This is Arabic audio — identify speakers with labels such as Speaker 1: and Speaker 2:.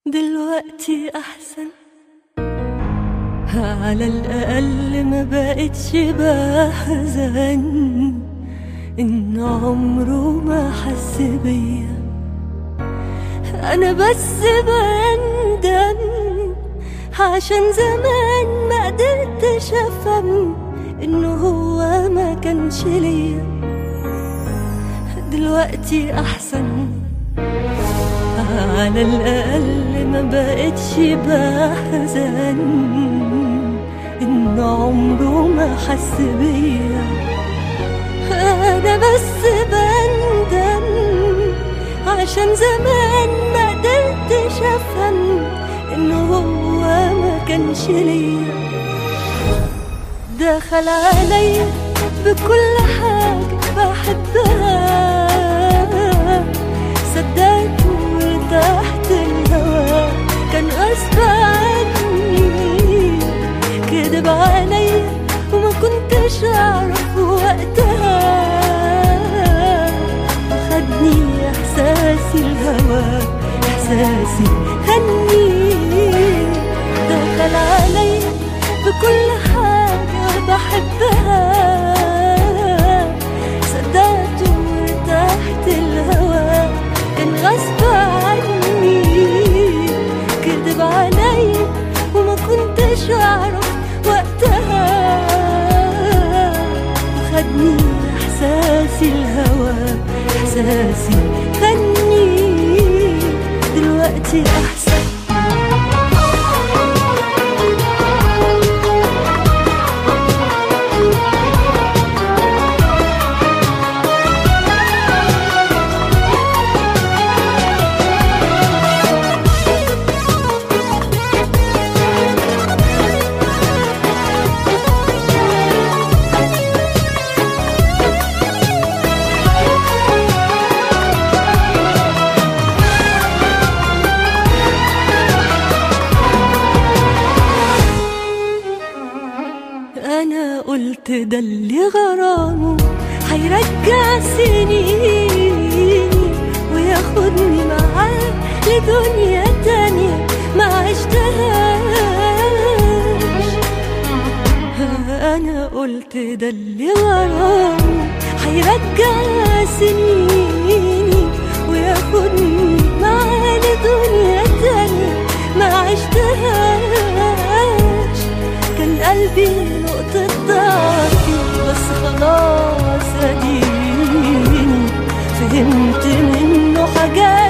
Speaker 1: دلوقتي أحسن، على الأقل ما بقتش بحزن إن عمره ما حس بيا. أنا بس بندم عشان زمان ما قدرتش أفهم إنه هو ما كانش ليا. دلوقتي أحسن، على الأقل ما بقتش بحزن إن عمره ما حس بيا. أنا بس بندم عشان زمان ما قدرتش أفهم إنه هو ما كانش ليا. دخل عليا بكل حاجة بحبها، صدقت وارتحت الهوا، كان غصب عني، كدب عليا وما كنتش أعرف وقتها. خدني إحساسي الهوا، إحساسي هني، دخل عليا بكل حاجة بحبها، صدقت وارتحت الهوا، كان غصب عني، كدب عليا وما كنتش أعرف وقتها. خدني إحساسي الهوا، إحساسي غني، دلوقتي أحسن. أنا قلت ده اللي غرامه هيرجع سنيني وياخدني معاه لدنيا تانية ما عشتهاش. أنا قلت ده اللي غرامه هيرجع سنيني وياخدني معاه لدنيا تانية ما عشتهاش. كان قلبي نقطة ضعفي، بس خلاص أديني فهمت منه حاجات